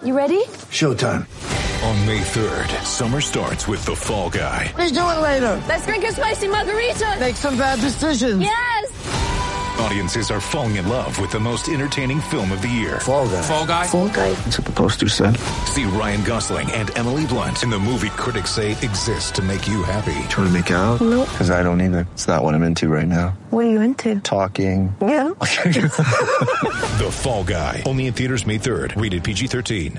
You ready? Showtime. On May 3rd, summer starts with The Fall Guy. Let's do it later. Let's drink a spicy margarita. Make some bad decisions. Yes. Audiences are falling in love with the most entertaining film of the year. Fall Guy. Fall Guy? Fall Guy. That's what the poster said. See Ryan Gosling and Emily Blunt in the movie critics say exists to make you happy. Trying to make it out? Nope. Because I don't either. It's not what I'm into right now. What are you into? Talking. Yeah. The Fall Guy. Only in theaters May 3rd. Rated PG-13.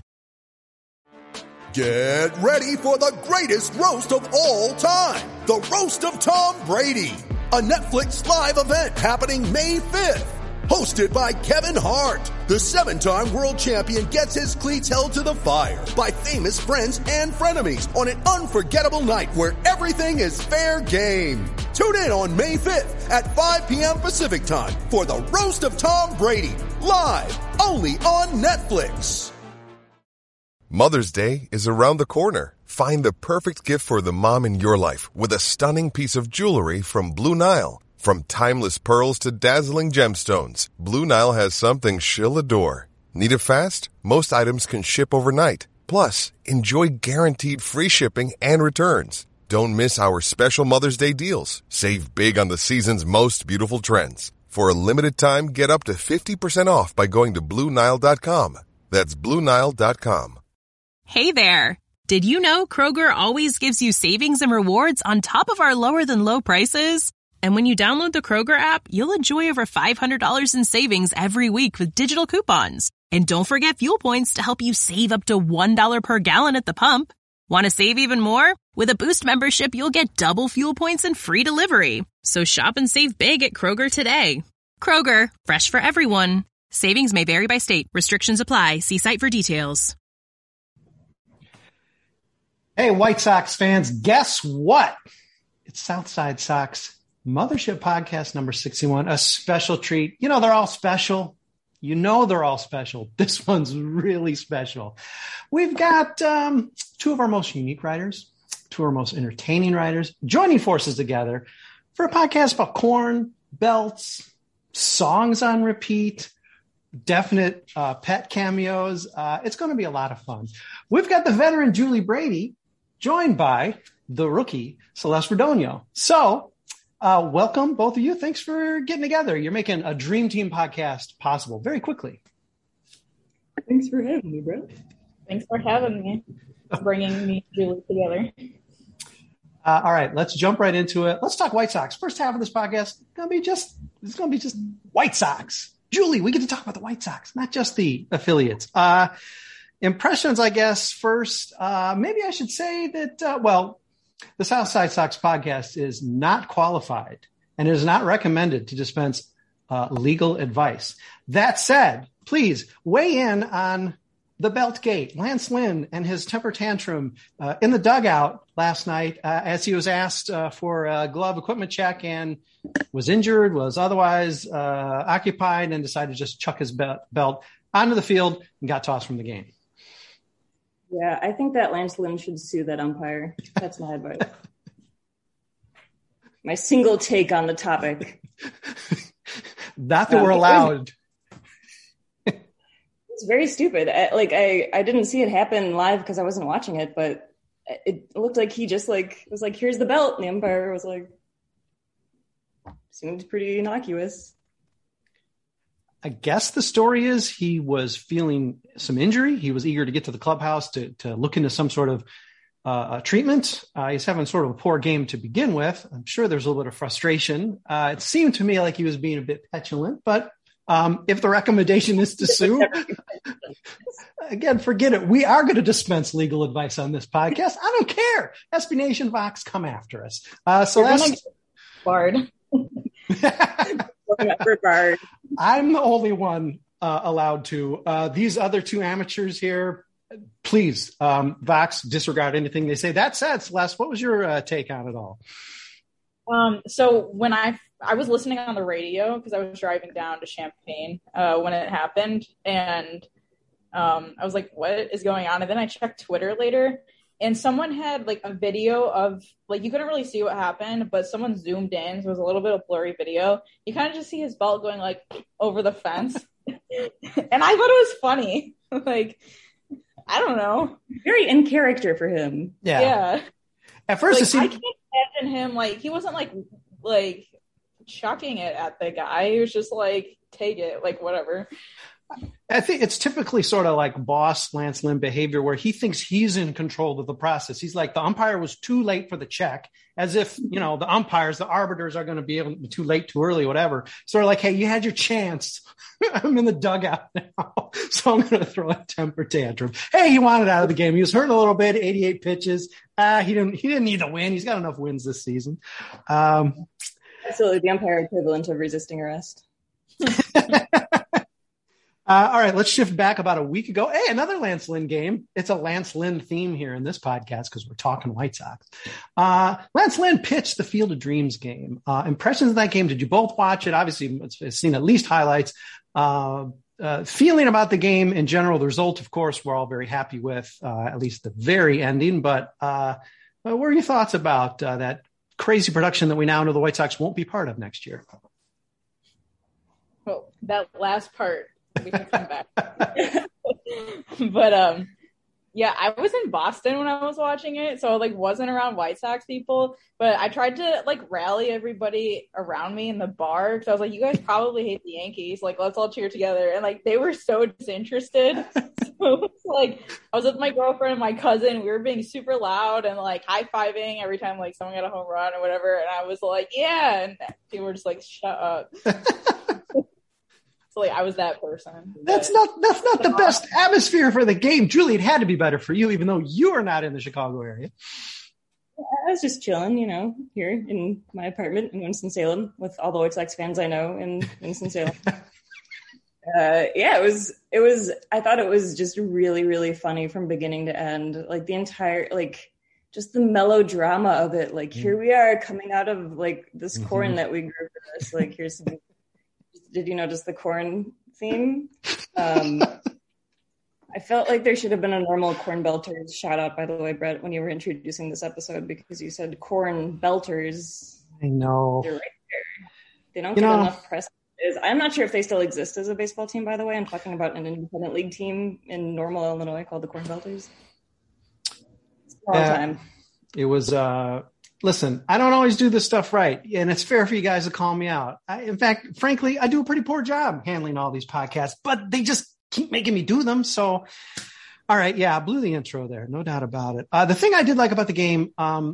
Get ready for the greatest roast of all time. The Roast of Tom Brady. A Netflix live event happening May 5th. Hosted by Kevin Hart. The 7-time world champion gets his cleats held to the fire by famous friends and frenemies on an unforgettable night where everything is fair game. Tune in on May 5th at 5 p.m. Pacific time for the Roast of Tom Brady. Live only on Netflix. Mother's Day is around the corner. Find the perfect gift for the mom in your life with a stunning piece of jewelry from Blue Nile. From timeless pearls to dazzling gemstones, Blue Nile has something she'll adore. Need it fast? Most items can ship overnight. Plus, enjoy guaranteed free shipping and returns. Don't miss our special Mother's Day deals. Save big on the season's most beautiful trends. For a limited time, get up to 50% off by going to BlueNile.com. That's BlueNile.com. Hey there. Did you know Kroger always gives you savings and rewards on top of our lower than low prices? And when you download the Kroger app, you'll enjoy over $500 in savings every week with digital coupons. And don't forget fuel points to help you save up to $1 per gallon at the pump. Want to save even more? With a Boost membership, you'll get double fuel points and free delivery. So shop and save big at Kroger today. Kroger, fresh for everyone. Savings may vary by state. Restrictions apply. See site for details. Hey, White Sox fans, guess what? It's Southside Sox Mothership Podcast number 61, a special treat. You know, they're all special. You know they're all special. This one's really special. We've got two of our most unique writers, two of our most entertaining writers, joining forces together for a podcast about corn, belts, songs on repeat, definite pet cameos. It's going to be a lot of fun. We've got the veteran Julie Brady, joined by the rookie Celeste Verdonio. So, welcome, both of you. Thanks for getting together. You're making a Dream Team podcast possible very quickly. Thanks for having me, bro. Thanks for having me. Bringing me Julie together. All right, let's jump right into it. Let's talk White Sox. First half of this podcast is going to be just White Sox. Julie, we get to talk about the White Sox, not just the affiliates. Impressions, I guess, first. Maybe I should say that, the Southside Sox podcast is not qualified and is not recommended to dispense legal advice. That said, please weigh in on the Beltgate, Lance Lynn and his temper tantrum in the dugout last night as he was asked for a glove equipment check and was injured, was otherwise occupied, and decided to just chuck his belt onto the field and got tossed from the game. Yeah, I think that Lance Lynn should sue that umpire. That's my advice. My single take on the topic. Not that we're allowed. It's very stupid. I didn't see it happen live because I wasn't watching it, but it looked like he just was like, here's the belt. And the umpire was like, seemed pretty innocuous. I guess the story is he was feeling some injury. He was eager to get to the clubhouse to look into some sort of treatment. He's having sort of a poor game to begin with. I'm sure there's a little bit of frustration. It seemed to me like he was being a bit petulant, but if the recommendation is to sue, again, forget it. We are going to dispense legal advice on this podcast. I don't care. SB Nation Vox, come after us. So that's barred. I'm the only one allowed to. These other two amateurs here, please, Vox, disregard anything they say. That said, Celeste, what was your take on it all? So when I was listening on the radio because I was driving down to Champaign when it happened, and I was like, what is going on? And then I checked Twitter later, and someone had like a video of, like, you couldn't really see what happened, but someone zoomed in, so it was a little bit of blurry video. You kind of just see his belt going like over the fence. And I thought it was funny. Like, I don't know. Very in character for him. Yeah. At first, I can't imagine him he wasn't like chucking it at the guy. He was just like, take it, like whatever. I think it's typically sort of like boss Lance Lynn behavior where he thinks he's in control of the process. He's like, the umpire was too late for the check, as if, the umpires, the arbiters are going to be able to be too late, too early, whatever. Sort of like, hey, you had your chance. I'm in the dugout now, so I'm going to throw a temper tantrum. Hey, he wanted out of the game. He was hurt a little bit, 88 pitches. He didn't need the win. He's got enough wins this season. Absolutely. The umpire equivalent of resisting arrest. All right, let's shift back about a week ago. Hey, another Lance Lynn game. It's a Lance Lynn theme here in this podcast because we're talking White Sox. Lance Lynn pitched the Field of Dreams game. Impressions of that game? Did you both watch it? Obviously, I've seen at least highlights. Feeling about the game in general, the result, of course, we're all very happy with, at least the very ending. But what are your thoughts about that crazy production that we now know the White Sox won't be part of next year? Well, that last part. We can come back. But yeah, I was in Boston when I was watching it, so I wasn't around White Sox people, but I tried to rally everybody around me in the bar because I was like, you guys probably hate the Yankees, let's all cheer together. And they were so disinterested. So I was with my girlfriend and my cousin, we were being super loud and high-fiving every time someone got a home run or whatever, and I was like, yeah, and people were just shut up. So I was that person. That's not the best atmosphere for the game. Julie, it had to be better for you, even though you are not in the Chicago area. I was just chilling, here in my apartment in Winston-Salem with all the White Sox fans I know in Winston-Salem. It was, I thought it was just really, really funny from beginning to end. The entire, just the melodrama of it. Here we are coming out of this corn that we grew for this. Here's some. Did you notice the corn theme? I felt like there should have been a normal corn belters shout out, by the way, Brett, when you were introducing this episode, because you said corn belters. I know. They're right there. They don't get enough press. I'm not sure if they still exist as a baseball team, by the way. I'm talking about an independent league team in Normal, Illinois called the Corn Belters. It's a long time. It was... Listen, I don't always do this stuff right, and it's fair for you guys to call me out. In fact, frankly, I do a pretty poor job handling all these podcasts, but they just keep making me do them. So, all right, yeah, I blew the intro there, no doubt about it. The thing I did like about the game,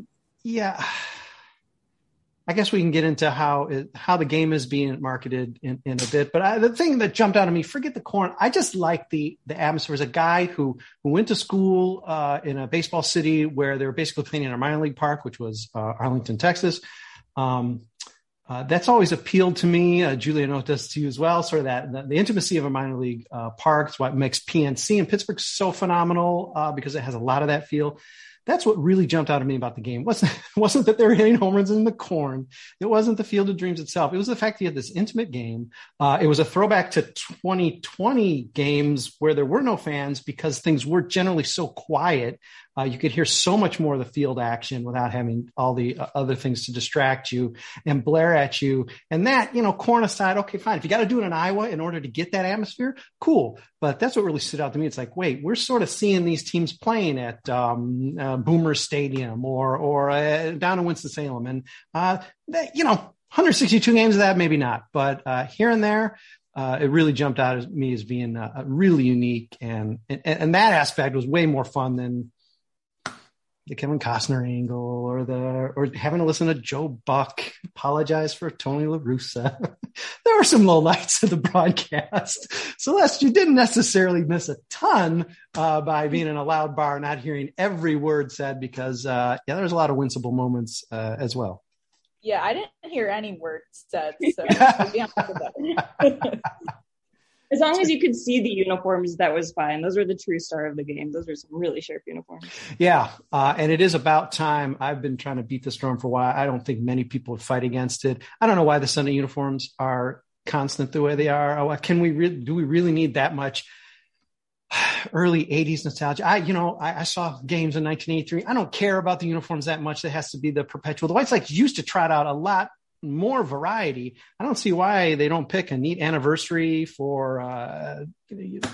I guess we can get into how the game is being marketed in a bit. But the thing that jumped out at me, forget the corn, I just like the atmosphere. As a guy who went to school in a baseball city where they were basically playing in a minor league park, which was Arlington, Texas. That's always appealed to me. Julie, I know it does to you as well. Sort of that the intimacy of a minor league park is what makes PNC in Pittsburgh so phenomenal because it has a lot of that feel. That's what really jumped out at me about the game. It wasn't that they were hitting home runs in the corn. It wasn't the Field of Dreams itself. It was the fact that you had this intimate game. It was a throwback to 2020 games where there were no fans because things were generally so quiet. You could hear so much more of the field action without having all the other things to distract you and blare at you. And that, corn aside, okay, fine. If you got to do it in Iowa in order to get that atmosphere, cool. But that's what really stood out to me. It's wait, we're sort of seeing these teams playing at Boomer Stadium or down in Winston-Salem. And, 162 games of that, maybe not. But here and there, it really jumped out at me as being really unique. And that aspect was way more fun than the Kevin Costner angle or having to listen to Joe Buck apologize for Tony La Russa. There were some low lights of the broadcast. Celeste, you didn't necessarily miss a ton by being in a loud bar, not hearing every word said because, there's a lot of winsable moments as well. Yeah, I didn't hear any words said, so I'll be honest with that. As long as you could see the uniforms, that was fine. Those were the true star of the game. Those were some really sharp uniforms. Yeah, and it is about time. I've been trying to beat this drum for a while. I don't think many people would fight against it. I don't know why the Sunday uniforms are constant the way they are. Do we really need that much early 80s nostalgia? I saw games in 1983. I don't care about the uniforms that much. That has to be the perpetual. The White Sox used to trot out a lot more variety. I don't see why they don't pick a neat anniversary for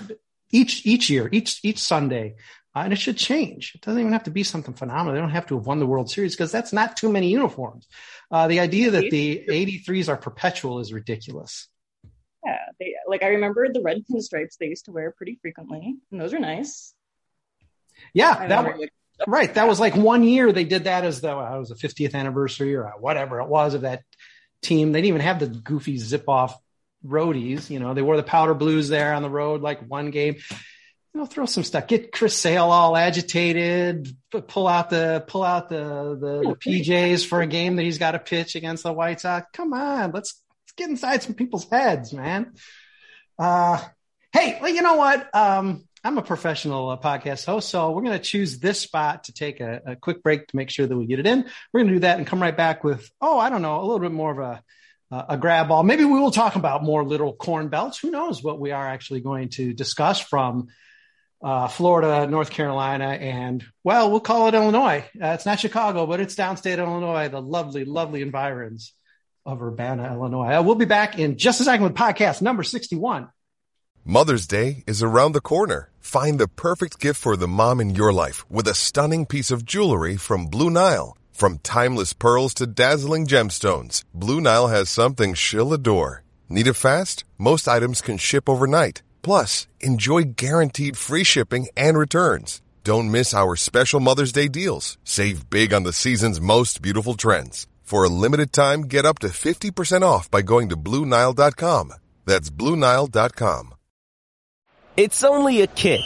each year, each Sunday. And it should change. It doesn't even have to be something phenomenal. They don't have to have won the World Series because that's not too many uniforms. The idea that the 83s are perpetual is ridiculous. Yeah, I remember the red pinstripes they used to wear pretty frequently, and those are nice. Yeah, that was like 1 year they did that as though it was the 50th anniversary or whatever it was of that team. They didn't even have the goofy zip-off roadies. You know, they wore the powder blues there on the road like one game. You know, throw some stuff. Get Chris Sale all agitated. Pull out the PJs for a game that he's got to pitch against the White Sox. Come on, let's get inside some people's heads, man. Hey, well, you know what? I'm a professional podcast host, so we're going to choose this spot to take a quick break to make sure that we get it in. We're going to do that and come right back with, a little bit more of a grab ball. Maybe we will talk about more little corn belts. Who knows what we are actually going to discuss from Florida, North Carolina, and, we'll call it Illinois. It's not Chicago, but it's downstate Illinois, the lovely, lovely environs of Urbana, Illinois. We'll be back in just a second with podcast number 61. Mother's Day is around the corner. Find the perfect gift for the mom in your life with a stunning piece of jewelry from Blue Nile. From timeless pearls to dazzling gemstones, Blue Nile has something she'll adore. Need it fast? Most items can ship overnight. Plus, enjoy guaranteed free shipping and returns. Don't miss our special Mother's Day deals. Save big on the season's most beautiful trends. For a limited time, get up to 50% off by going to BlueNile.com. That's BlueNile.com. It's only a kick.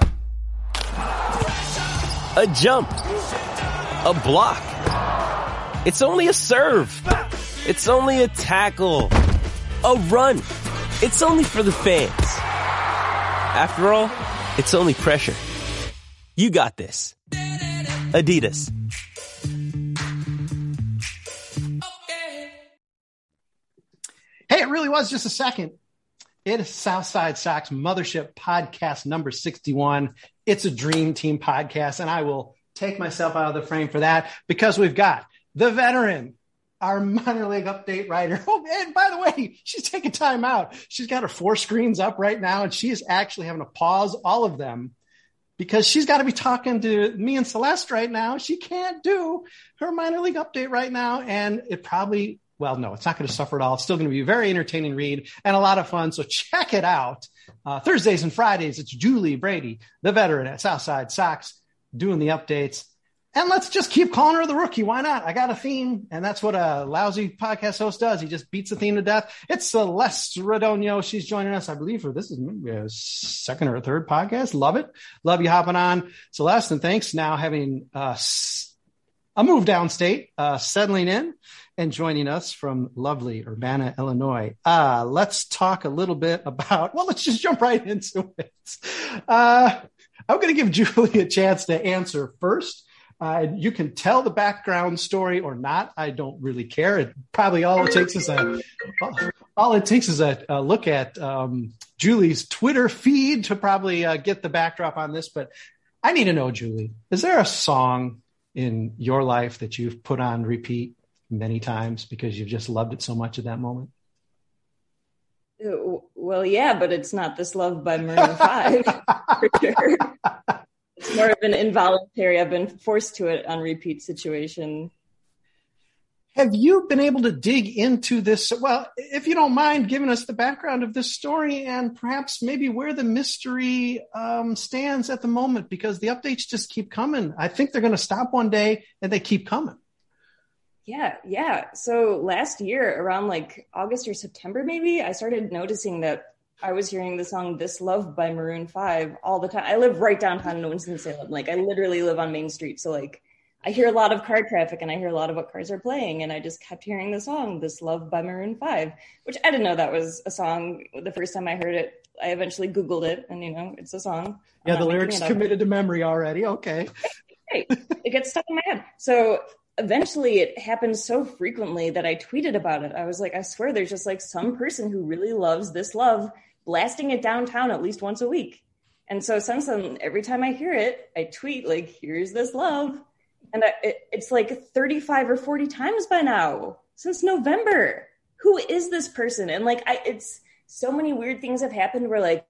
A jump. A block. It's only a serve. It's only a tackle. A run. It's only for the fans. After all, it's only pressure. You got this. Adidas. Hey, it really was just a second. It is Southside Sox Mothership Podcast number 61. It's a Dream Team podcast, and I will take myself out of the frame for that because we've got the veteran, our minor league update writer. Oh, and by the way, she's taking time out. She's got her 4 screens up right now, and she is actually having to pause all of them because she's got to be talking to me and Celeste right now. She can't do her minor league update right now, and it probably, no, it's not going to suffer at all. It's still going to be a very entertaining read and a lot of fun, so check it out. Thursdays and Fridays, it's Julie Brady, the veteran at Southside Sox, doing the updates. And let's just keep calling her the rookie. Why not? I got a theme, and that's what a lousy podcast host does. He just beats the theme to death. It's Celeste Radonio. She's joining us, I believe, for this is maybe a second or third podcast. Love it. Love you hopping on, Celeste, and thanks now having a move downstate, settling in and joining us from lovely Urbana, Illinois. Let's talk a little bit about, let's just jump right into it. I'm going to give Julie a chance to answer first. You can tell the background story or not. I don't really care. It probably all it takes is a look at Julie's Twitter feed to probably get the backdrop on this. But I need to know, Julie, is there a song in your life that you've put on repeat many times because you've just loved it so much at that moment? Well, yeah, but it's not This Love by Maroon 5 for sure. It's more of an involuntary, I've been forced to it on repeat situation. Have you been able to dig into this? Well, if you don't mind giving us the background of this story and perhaps maybe where the mystery stands at the moment, because the updates just keep coming. I think they're going to stop one day and they keep coming. Yeah. So last year, around like August or September, maybe, I started noticing that I was hearing the song This Love by Maroon 5 all the time. I live right downtown in Winston-Salem. Like, I literally live on Main Street. So, like, I hear a lot of car traffic and I hear a lot of what cars are playing. And I just kept hearing the song This Love by Maroon 5, which I didn't know that was a song the first time I heard it. I eventually Googled it and, it's a song. Yeah, the lyrics committed to memory already. Okay. Right. It gets stuck in my head. So eventually it happened so frequently that I tweeted about it. I was like, I swear there's just like some person who really loves This Love blasting it downtown at least once a week. And so since then, every time I hear it, I tweet like, here's This Love. And it's like 35 or 40 times by now since November. Who is this person? And like, it's so many weird things have happened where like,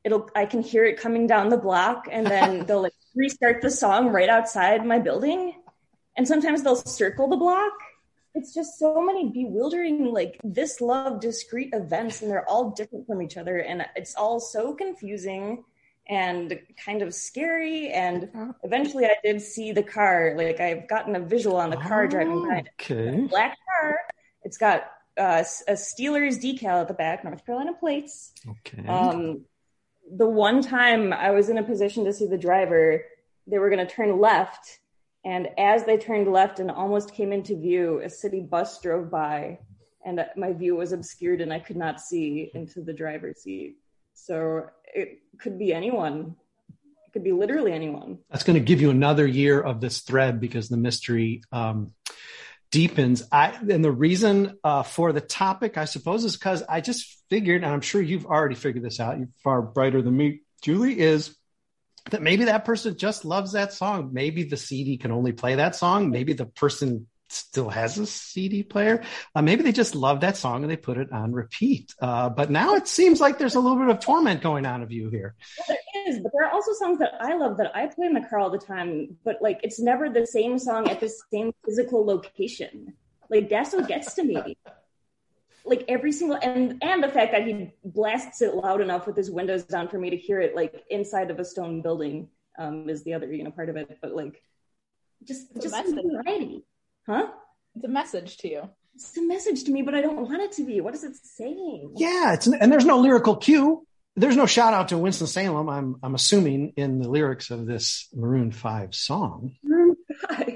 I can hear it coming down the block, and then they'll like restart the song right outside my building. And sometimes they'll circle the block. It's just so many bewildering, like this love discrete events, and they're all different from each other. And it's all so confusing and kind of scary. And eventually I did see the car. Like I've gotten a visual on the car driving by. Okay. It's a black car. It's got a Steelers decal at the back, North Carolina plates. Okay. The one time I was in a position to see the driver, they were going to turn left. And as they turned left and almost came into view, a city bus drove by and my view was obscured and I could not see into the driver's seat. So it could be anyone. It could be literally anyone. That's going to give you another year of this thread because the mystery deepens. And the reason for the topic, I suppose, is because I just figured, and I'm sure you've already figured this out, you're far brighter than me, Julie, is that maybe that person just loves that song. Maybe the CD can only play that song. Maybe the person still has a CD player. Maybe they just love that song and they put it on repeat. But now it seems like there's a little bit of torment going on of you here. Well, there is, but there are also songs that I love that I play in the car all the time, but like it's never the same song at the same physical location. Like that's what gets to me. Like every single, and the fact that he blasts it loud enough with his windows down for me to hear it like inside of a stone building is the other, part of it. But like just variety. Huh? It's a message to you. It's a message to me, but I don't want it to be. What is it saying? Yeah, and there's no lyrical cue. There's no shout out to Winston-Salem, I'm assuming, in the lyrics of this Maroon 5 song. Maroon 5.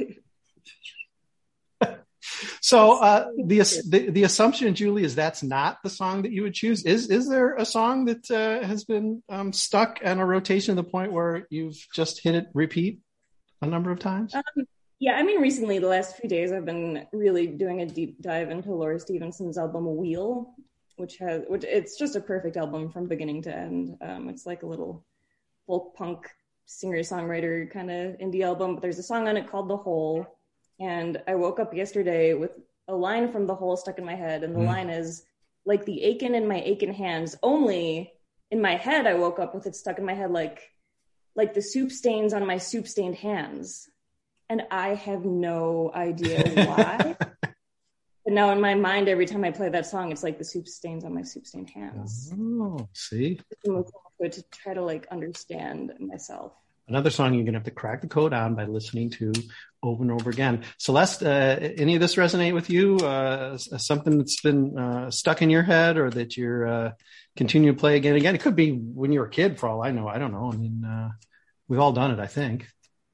So the assumption, Julie, is that's not the song that you would choose. Is there a song that has been stuck on a rotation to the point where you've just hit it repeat a number of times? Yeah, I mean, recently, the last few days, I've been really doing a deep dive into Laura Stevenson's album Wheel, which it's just a perfect album from beginning to end. It's like a little folk punk singer-songwriter kind of indie album, but there's a song on it called The Hole. And I woke up yesterday with a line from The Hole stuck in my head. And the line is, like the aching in my aching hands. Only in my head, I woke up with it stuck in my head like the soup stains on my soup-stained hands. And I have no idea why. But now in my mind, every time I play that song, it's like the soup stains on my soup-stained hands. Oh, see? To try to like understand myself. Another song you're going to have to crack the code on by listening to over and over again. Celeste, any of this resonate with you? Something that's been stuck in your head or that you're continue to play again and again? It could be when you were a kid, for all I know. I don't know. I mean, we've all done it, I think.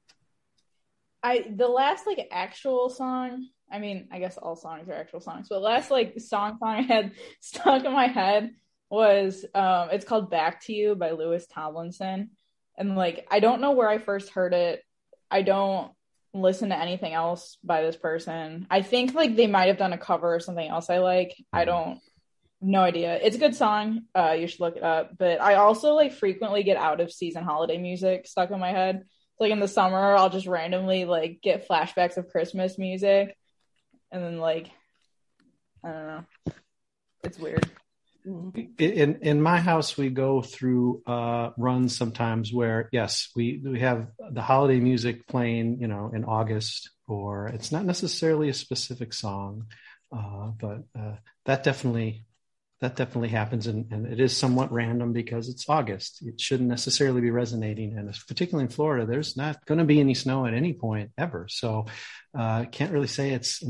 The last like actual song, I mean, I guess all songs are actual songs, but the last like song I had stuck in my head was it's called Back to You by Louis Tomlinson. And like, I don't know where I first heard it. I don't listen to anything else by this person. I think like they might have done a cover or something else I like. No idea. It's a good song. You should look it up. But I also like frequently get out of season holiday music stuck in my head. Like in the summer, I'll just randomly like get flashbacks of Christmas music. And then like, I don't know. It's weird. In my house, we go through runs sometimes where, yes, we have the holiday music playing, in August, or it's not necessarily a specific song, but that definitely happens, and it is somewhat random because it's August. It shouldn't necessarily be resonating, and particularly in Florida, there's not going to be any snow at any point ever. So can't really say it's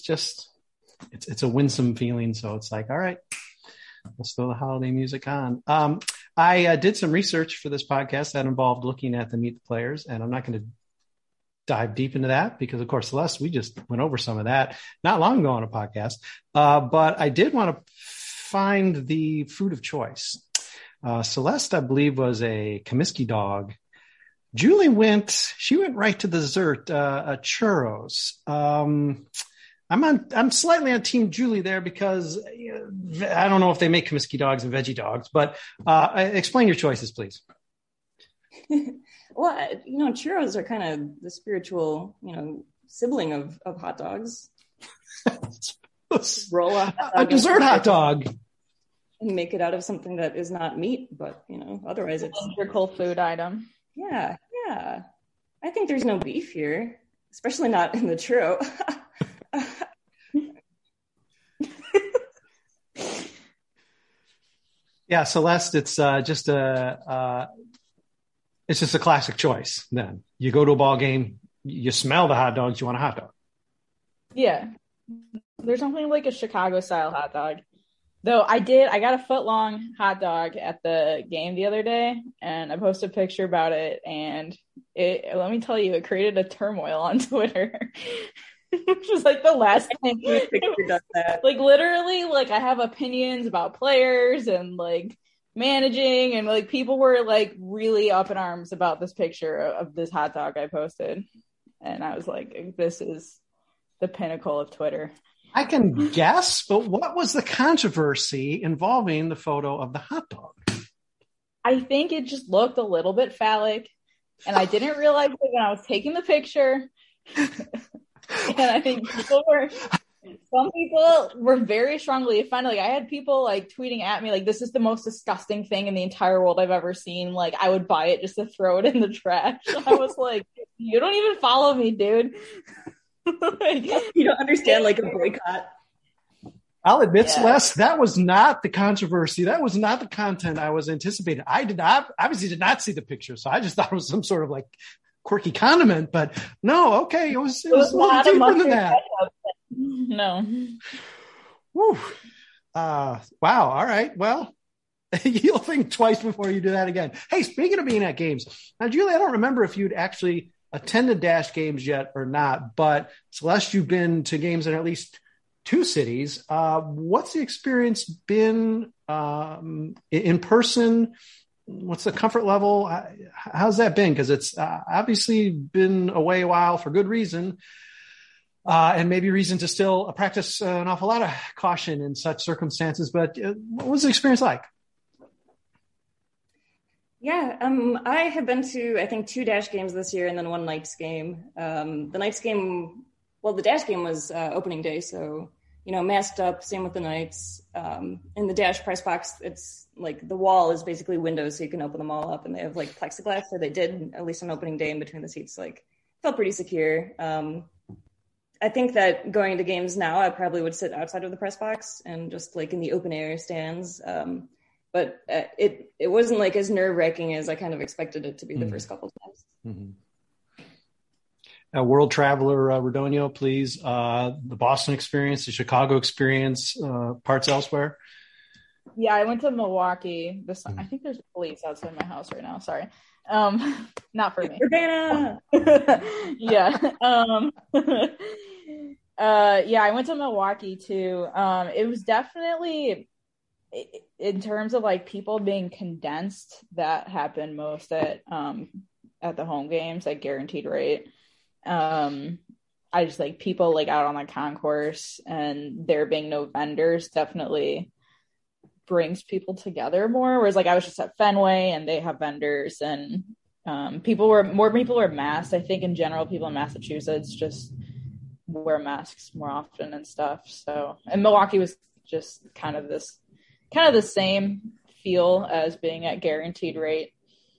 a winsome feeling. So it's like, all right, let's throw the holiday music on. I did some research for this podcast that involved looking at the Meet the Players, and I'm not going to dive deep into that because, of course, Celeste, we just went over some of that not long ago on a podcast. But I did want to find the food of choice. Celeste, I believe, was a Comiskey dog. Julie went right to the dessert, churros. I'm slightly on Team Julie there because I don't know if they make Comiskey dogs and veggie dogs, but explain your choices, please. Well, churros are kind of the spiritual, sibling of hot dogs. Roll a dessert hot dog. and make it out of something that is not meat, but otherwise it's your cold food item. Yeah. I think there's no beef here, especially not in the churro. Yeah, Celeste, it's just a classic choice. Then you go to a ball game, you smell the hot dogs, you want a hot dog. Yeah, there's something like a Chicago style hot dog. Though I got a foot long hot dog at the game the other day, and I posted a picture about it. And let me tell you, it created a turmoil on Twitter. Which was like the last time that. Like literally, like I have opinions about players and like managing, and like people were like really up in arms about this picture of this hot dog I posted, and I was like, this is the pinnacle of Twitter. I can guess, but what was the controversy involving the photo of the hot dog? I think it just looked a little bit phallic, and I didn't realize it when I was taking the picture. And I think some people were very strongly offended. Like I had people like tweeting at me, like, this is the most disgusting thing in the entire world I've ever seen. Like I would buy it just to throw it in the trash. I was like, you don't even follow me, dude. Like, you don't understand like a boycott. I'll admit, Celeste, that was not the controversy. That was not the content I was anticipating. I obviously did not see the picture, so I just thought it was some sort of like quirky condiment, but no, okay, it was a little deeper than that. No. Woo. Wow. All right. Well, you'll think twice before you do that again. Hey, speaking of being at games, now, Julie, I don't remember if you'd actually attended Dash games yet or not, but Celeste, you've been to games in at least 2 cities. What's the experience been in person? What's the comfort level? How's that been? Because it's obviously been away a while for good reason, and maybe reason to still practice an awful lot of caution in such circumstances. But what was the experience like? Yeah, I have been to, I think, 2 Dash games this year and then 1 Knights game. The Knights game, well, the Dash game was opening day, so masked up, same with the Knights. In the Dash press box, it's like the wall is basically windows, so you can open them all up, and they have like plexiglass, so they did, at least on opening day, in between the seats, like felt pretty secure. I think that going to games now, I probably would sit outside of the press box and just like in the open air stands. But it wasn't like as nerve-wracking as I kind of expected it to be the first couple of times. Mm-hmm. World Traveler Radonio, please. The Boston experience, the Chicago experience, parts elsewhere. Yeah, I went to Milwaukee. I think there's police outside my house right now. Sorry. Not for me. Urbana! Yeah. Yeah, I went to Milwaukee too. It was definitely, in terms of like people being condensed, that happened most at the home games at Guaranteed Rate. I just like people like out on the concourse, and there being no vendors definitely brings people together more. Whereas like I was just at Fenway and they have vendors, and more people were masked. I think in general, people in Massachusetts just wear masks more often and stuff. So, and Milwaukee was just kind of the same feel as being at Guaranteed Rate.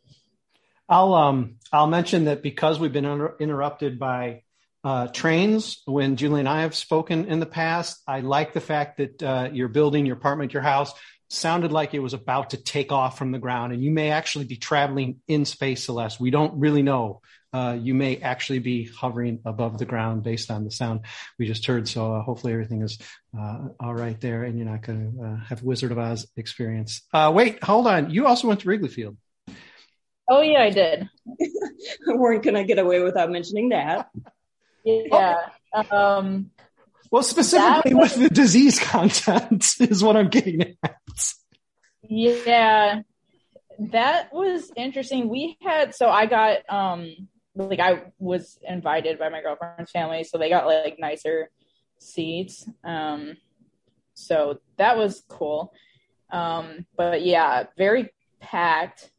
I'll mention that because we've been interrupted by trains when Julie and I have spoken in the past, I like the fact that your building, your apartment, your house sounded like it was about to take off from the ground, and you may actually be traveling in space, Celeste. We don't really know. You may actually be hovering above the ground based on the sound we just heard. So hopefully everything is all right there, and you're not going to have Wizard of Oz experience. Wait, hold on. You also went to Wrigley Field. Oh, yeah, I did. Weren't going to get away without mentioning that. Yeah. Well, specifically with the disease content is what I'm getting at. Yeah, that was interesting. I got, I was invited by my girlfriend's family, so they got like nicer seats. So that was cool. But yeah, very packed.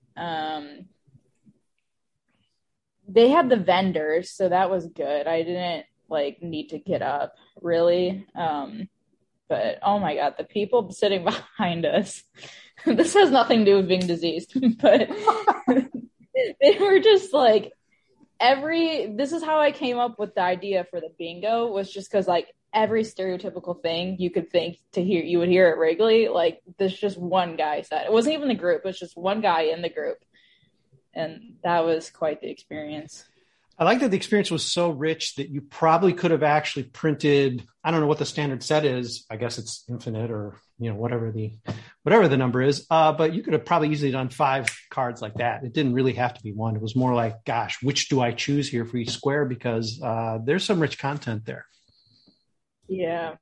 They had the vendors, so that was good. I didn't need to get up really. But But oh my God, the people sitting behind us, this has nothing to do with being diseased, but they were just like, this is how I came up with the idea for the bingo, was just because like every stereotypical thing you could think to hear, you would hear at Wrigley. Like there's just one guy said, it wasn't even the group, it was just one guy in the group. And that was quite the experience. I like that the experience was so rich that you probably could have actually printed, I don't know what the standard set is. I guess it's infinite or, whatever the number is. But you could have probably easily done 5 cards like that. It didn't really have to be one. It was more like, gosh, which do I choose here for each square? Because there's some rich content there. Yeah.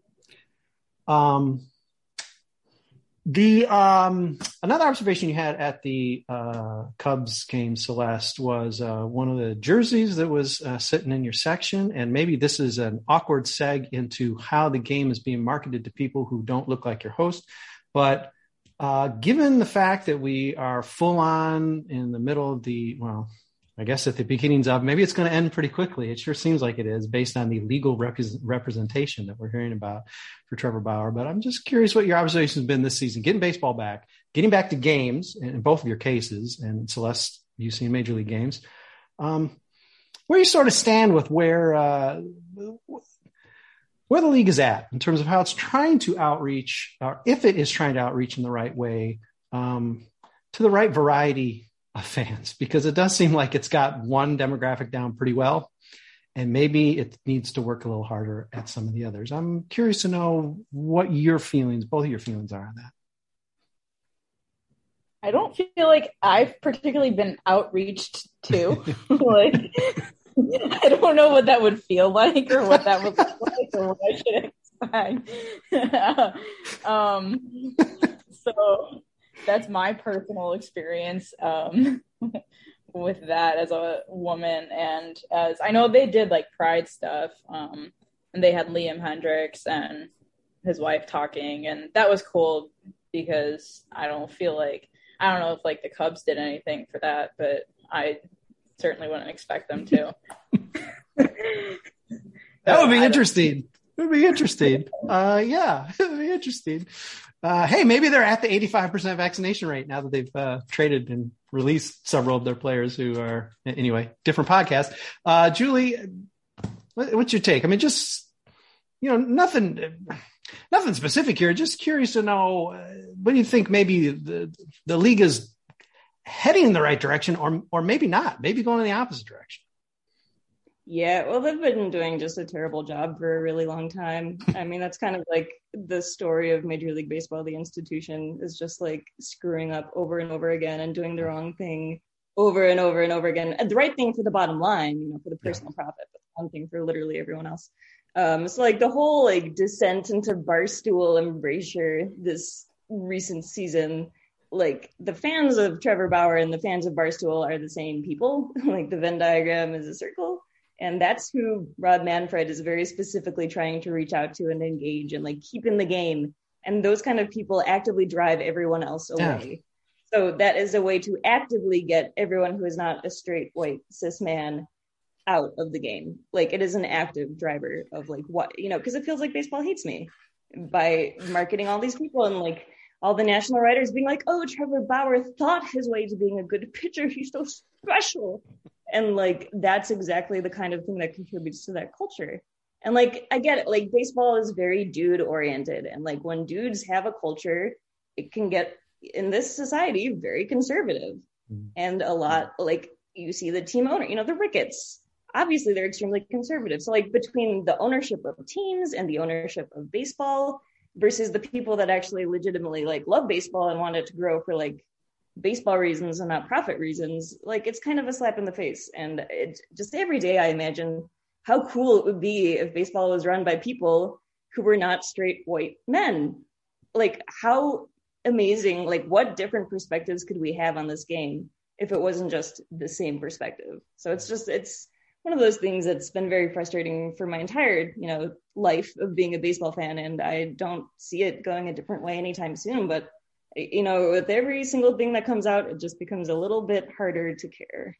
Another observation you had at the Cubs game, Celeste, was one of the jerseys that was sitting in your section, and maybe this is an awkward seg into how the game is being marketed to people who don't look like your host, but given the fact that we are full on in the middle of I guess at the beginnings of, maybe it's going to end pretty quickly. It sure seems like it is based on the legal representation that we're hearing about for Trevor Bauer. But I'm just curious what your observation has been this season, getting baseball back, getting back to games in both of your cases, and Celeste, you've seen Major League games. Where you sort of stand with where the league is at in terms of how it's trying to outreach, or if it is trying to outreach in the right way, to the right variety of fans, because it does seem like it's got one demographic down pretty well, and maybe it needs to work a little harder at some of the others. I'm curious to know what both of your feelings are on that. I don't feel like I've particularly been outreached to. Like, I don't know what that would feel like, or what that would look like, or what I should expect. So that's my personal experience with that as a woman. And as I know they did like Pride stuff, and they had Liam Hendricks and his wife talking, and that was cool because I don't know if like the Cubs did anything for that, but I certainly wouldn't expect them to. That would be interesting. It would be interesting. Yeah, it would be interesting. Hey, maybe they're at the 85% vaccination rate now that they've traded and released several of their players who are, anyway, different podcast. Julie, what's your take? I mean, just, nothing specific here. Just curious to know, what do you think maybe the league is heading in the right direction, or maybe not, maybe going in the opposite direction? Yeah, well, they've been doing just a terrible job for a really long time. I mean, that's kind of like the story of Major League Baseball. The institution is just like screwing up over and over again and doing the wrong thing over and over and over again. And the right thing for the bottom line, for the personal profit, but the wrong thing for literally everyone else. So like the whole like descent into Barstool embrasure this recent season, like the fans of Trevor Bauer and the fans of Barstool are the same people. Like the Venn diagram is a circle. And that's who Rob Manfred is very specifically trying to reach out to and engage and like keep in the game. And those kind of people actively drive everyone else away. Yeah. So that is a way to actively get everyone who is not a straight white cis man out of the game. Like it is an active driver of like what, because it feels like baseball hates me by marketing all these people and like all the national writers being like, oh, Trevor Bauer thought his way to being a good pitcher. He's so special. And like, that's exactly the kind of thing that contributes to that culture. And like, I get it, like baseball is very dude oriented. And like when dudes have a culture, it can get in this society very conservative. And a lot, like you see the team owner, the Ricketts, obviously they're extremely conservative. So like between the ownership of teams and the ownership of baseball versus the people that actually legitimately like love baseball and want it to grow for like baseball reasons and not profit reasons, like it's kind of a slap in the face. And it just every day I imagine how cool it would be if baseball was run by people who were not straight white men. Like how amazing, like what different perspectives could we have on this game if it wasn't just the same perspective? So it's one of those things that's been very frustrating for my entire, life of being a baseball fan. And I don't see it going a different way anytime soon, but with every single thing that comes out, it just becomes a little bit harder to care.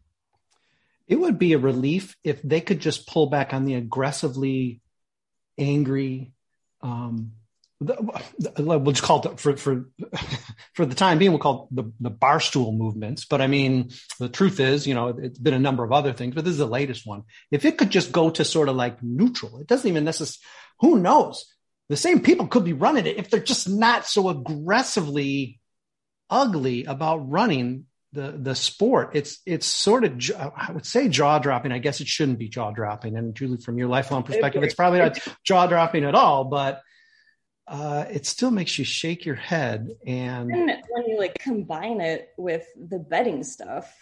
It would be a relief if they could just pull back on the aggressively angry, we'll just call it for the time being, we'll call it the barstool movements. But I mean, the truth is, it's been a number of other things, but this is the latest one. If it could just go to sort of like neutral, it doesn't even necessarily, who knows? The same people could be running it if they're just not so aggressively ugly about running the sport. It's sort of, I would say, jaw dropping. I guess it shouldn't be jaw dropping. And Julie, from your lifelong perspective, it's probably not jaw dropping at all, but it still makes you shake your head. And when you combine it with the betting stuff,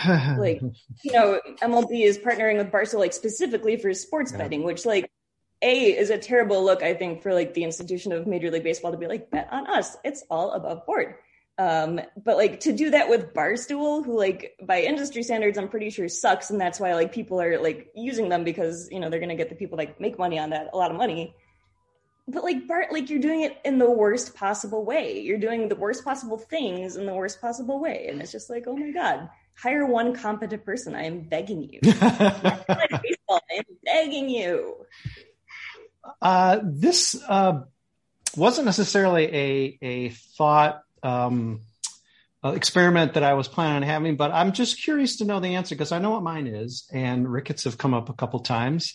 MLB is partnering with Barstool specifically for sports betting, which is a terrible look, I think, for the institution of Major League Baseball to be bet on us. It's all above board. But to do that with Barstool, who by industry standards, I'm pretty sure sucks. And that's why people are using them because, they're going to get the people make money on that, a lot of money. But you're doing it in the worst possible way. You're doing the worst possible things in the worst possible way. And it's just oh my God, hire one competent person. I am begging you. Baseball, I am begging you. This wasn't necessarily a thought experiment that I was planning on having, but I'm just curious to know the answer because I know what mine is, and Ricketts have come up a couple times.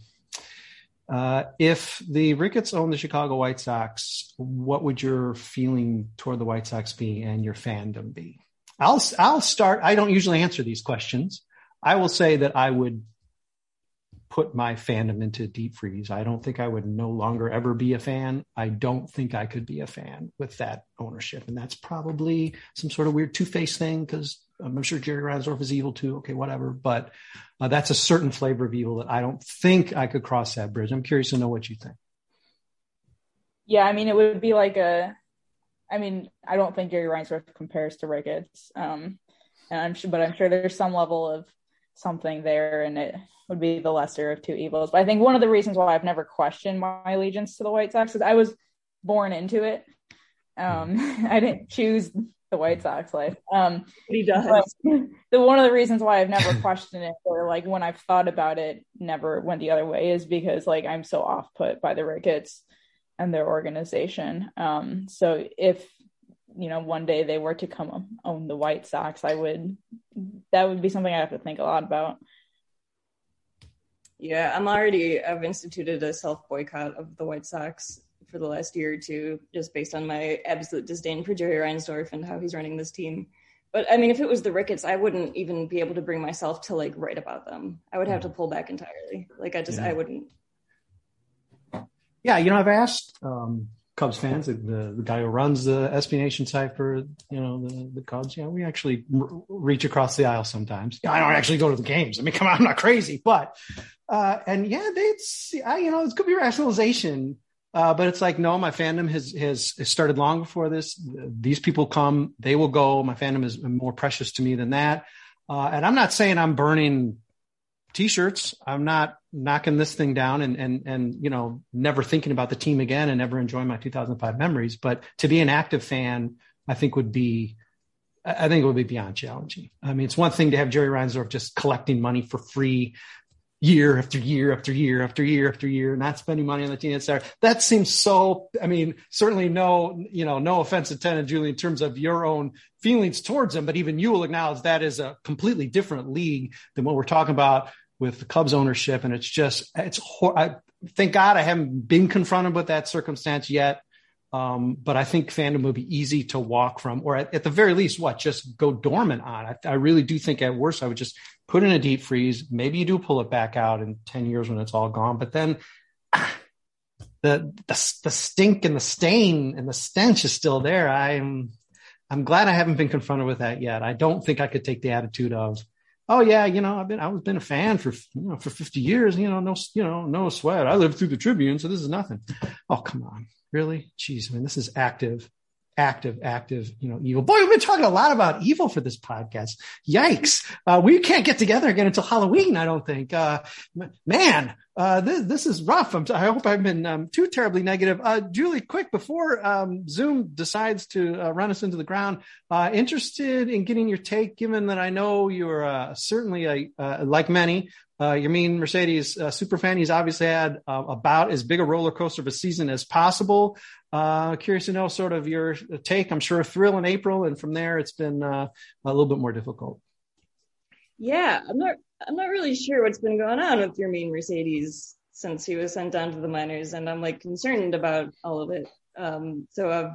If the Ricketts owned the Chicago White Sox, what would your feeling toward the White Sox be and your fandom be? I'll start. I don't usually answer these questions. I will say that I would put my fandom into deep freeze. I don't think I would no longer ever be a fan. I don't think I could be a fan with that ownership. And that's probably some sort of weird two-faced thing because I'm sure Jerry Reinsdorf is evil too. Okay, whatever. But that's a certain flavor of evil that I don't think I could cross that bridge. I'm curious to know what you think. Yeah, I mean, it would be I don't think Jerry Reinsdorf compares to Ricketts. But I'm sure there's some level of something there, and it would be the lesser of two evils. But I think one of the reasons why I've never questioned my allegiance to the White Sox is I was born into it. I didn't choose the White Sox life. He does. One of the reasons why I've never questioned it, or when I've thought about it, never went the other way, is because I'm so off put by the Ricketts and their organization. So if one day they were to come own the White Sox, that would be something I have to think a lot about. Yeah, I've instituted a self-boycott of the White Sox for the last year or two, just based on my absolute disdain for Jerry Reinsdorf and how he's running this team. But I mean, if it was the Ricketts, I wouldn't even be able to bring myself to write about them. I would have to pull back entirely. I wouldn't. Yeah, I've asked Cubs fans, the guy who runs the SB Nation site for the Cubs. We actually reach across the aisle sometimes. I don't actually go to the games. I mean, come on, I'm not crazy, but it could be rationalization. But it's no, my fandom has started long before this. These people come, they will go. My fandom is more precious to me than that. And I'm not saying I'm burning T-shirts. I'm not knocking this thing down and never thinking about the team again and never enjoying my 2005 memories. But to be an active fan, I think it would be beyond challenging. I mean, it's one thing to have Jerry Reinsdorf just collecting money for free year after year after year after year after year, not spending money on the team, etc. That seems so, certainly no offense intended, Julie, in terms of your own feelings towards him, but even you will acknowledge that is a completely different league than what we're talking about with the Cubs ownership. And thank God I haven't been confronted with that circumstance yet. But I think fandom would be easy to walk from, or at the very least, just go dormant on. I really do think at worst I would just put in a deep freeze. Maybe you do pull it back out in 10 years when it's all gone. But then the stink and the stain and the stench is still there. I'm glad I haven't been confronted with that yet. I don't think I could take the attitude of, oh yeah, I've been a fan for 50 years. No sweat. I lived through the Tribune, so this is nothing. Oh, come on. Really? Jeez, this is active, evil. Boy, we've been talking a lot about evil for this podcast. Yikes. We can't get together again until Halloween, I don't think. This is rough. I hope I've been too terribly negative. Julie, quick, before Zoom decides to run us into the ground, interested in getting your take, given that I know you're certainly, like many, your mean Mercedes super fan. He's obviously had about as big a roller coaster of a season as possible. Curious to know sort of your take. I'm sure a thrill in April, and from there it's been a little bit more difficult. Yeah, I'm not really sure what's been going on with your mean Mercedes since he was sent down to the minors, and I'm like concerned about all of it. So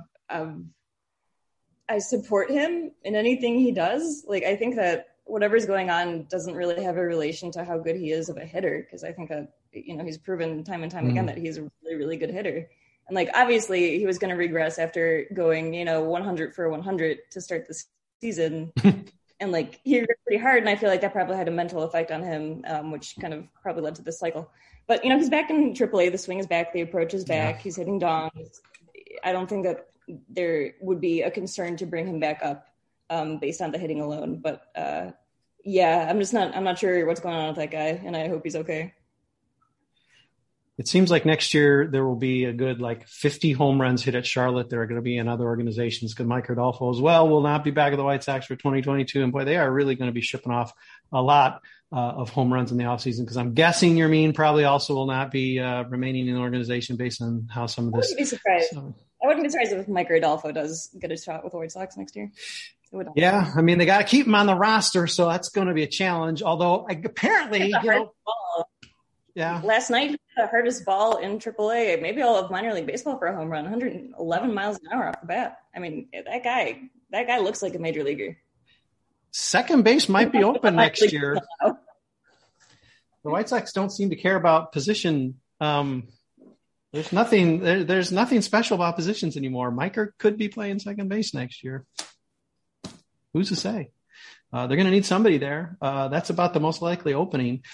I support him in anything he does. Like, I think that whatever's going on doesn't really have a relation to how good he is of a hitter, because I think that, you know, he's proven time and time again that he's a really, really good hitter. And like, obviously he was going to regress after going, 100 for 100 to start the season. And like, he hit pretty hard, and I feel like that probably had a mental effect on him, which kind of probably led to this cycle. But, he's back in AAA. The swing is back. The approach is back. Yeah. He's hitting dongs. I don't think that there would be a concern to bring him back up based on the hitting alone. But, I'm not sure what's going on with that guy, and I hope he's okay. It seems like next year there will be a good 50 home runs hit at Charlotte. There are going to be in other organizations, because Mike Rodolfo as well will not be back at the White Sox for 2022. And boy, they are really going to be shipping off a lot of home runs in the offseason, because I'm guessing your mean probably also will not be remaining in the organization based on how some of this. I wouldn't be surprised. I wouldn't be surprised if Mike Rodolfo does get a shot with the White Sox next year. Yeah, I mean, they got to keep him on the roster, so that's going to be a challenge. Although apparently, yeah. Last night, he hit the hardest ball in AAA, maybe all of minor league baseball for a home run, 111 miles an hour off the bat. I mean, that guy looks like a major leaguer. Second base might be open next year. The White Sox don't seem to care about position. There's nothing special about positions anymore. Miker could be playing second base next year. Who's to say? They're going to need somebody there. That's about the most likely opening.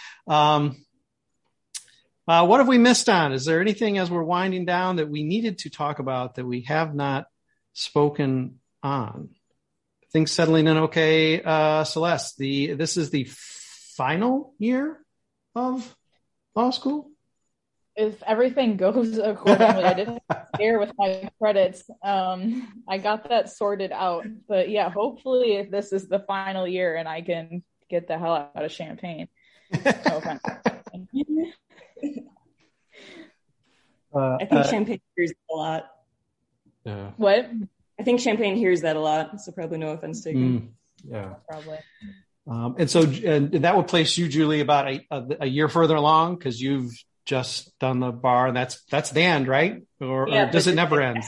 What have we missed on? Is there anything as we're winding down that we needed to talk about that we have not spoken on? Things settling in okay. Celeste, this is the final year of law school? If everything goes accordingly, I didn't scare with my credits. I got that sorted out. But yeah, hopefully if this is the final year and I can get the hell out of Champaign. I think Champaign hears that a lot. What? I think Champaign hears that a lot, so probably no offense taken. Yeah, probably. And that would place you, Julie, about a year further along, because you've just done the bar, and that's the end, right? Or does it never end?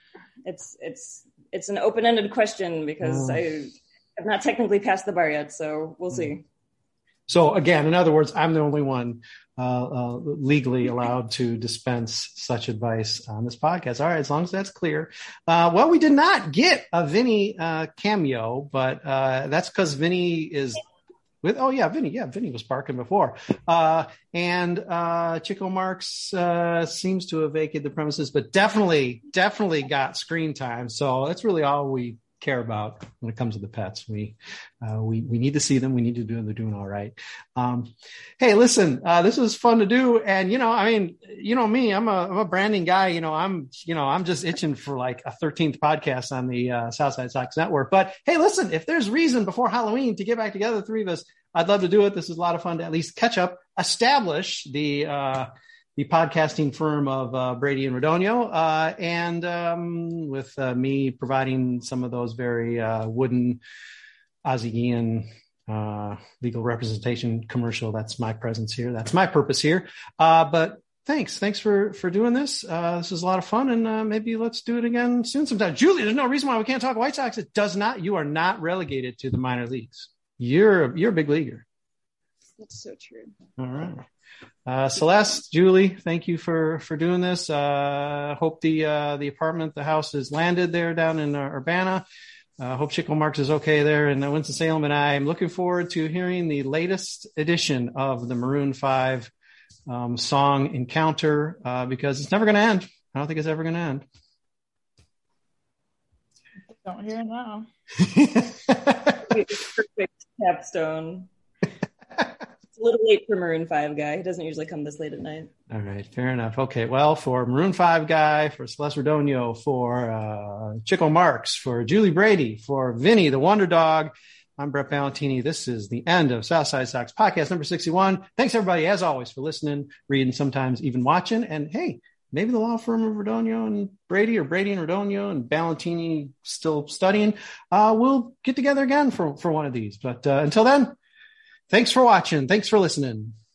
It's an open-ended question, because I have not technically passed the bar yet, so we'll see. So again, in other words, I'm the only one legally allowed to dispense such advice on this podcast. All right, as long as that's clear. Well, we did not get a Vinny cameo, but that's because Vinny is with. Oh yeah, Vinny. Yeah, Vinny was barking before. And Chico Marks seems to have vacated the premises, but definitely got screen time. So that's really all we care about when it comes to the pets. We need to see them. We need to do. They're doing all right. Hey, listen, this was fun to do. And, me, I'm a branding guy, I'm just itching for like a 13th podcast on the Southside Sox Network. But hey, listen, if there's reason before Halloween to get back together, the three of us, I'd love to do it. This is a lot of fun to at least catch up, establish the podcasting firm of Brady and Rodonio, and with me providing some of those very wooden Ozzie Guillen legal representation commercial. That's my presence here. That's my purpose here. But thanks for doing this. This was a lot of fun, and maybe let's do it again soon sometime. Julie, there's no reason why we can't talk White Sox. It does not. You are not relegated to the minor leagues. You're a big leaguer. That's so true. All right. Celeste, Julie, thank you for doing this. Hope the apartment, the house is landed there down in Urbana. Hope Chico Marks is okay there in Winston-Salem. And I'm looking forward to hearing the latest edition of the Maroon 5 song Encounter, because it's never going to end. I don't think it's ever going to end. Don't hear it now. Perfect capstone. It's a little late for Maroon 5 guy. He doesn't usually come this late at night. All right, fair enough. Okay, well, for Maroon 5 guy, for Celeste Redonio, for Chico Marks, for Julie Brady, for Vinny, the Wonder Dog, I'm Brett Ballantini. This is the end of Southside Sox podcast number 61. Thanks, everybody, as always, for listening, reading, sometimes even watching. And, hey, maybe the law firm of Redonio and Brady, or Brady and Redonio and Ballantini still studying, we'll get together again for one of these. But until then, thanks for watching. Thanks for listening.